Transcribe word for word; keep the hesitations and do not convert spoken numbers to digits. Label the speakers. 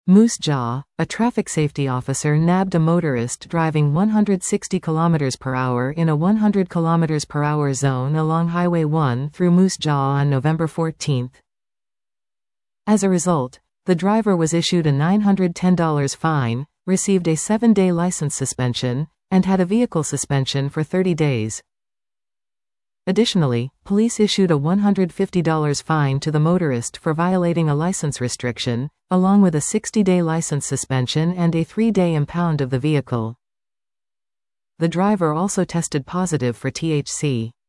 Speaker 1: Moose Jaw, a traffic safety officer nabbed a motorist driving one hundred sixty kilometers per hour in a one hundred kilometers per hour zone along Highway one through Moose Jaw on November fourteenth. As a result, the driver was issued a nine hundred ten dollar fine, received a seven-day license suspension, and had a vehicle suspension for thirty days. Additionally, police issued a one hundred fifty dollar fine to the motorist for violating a license restriction, along with a sixty-day license suspension and a three-day impound of the vehicle. The driver also tested positive for T H C.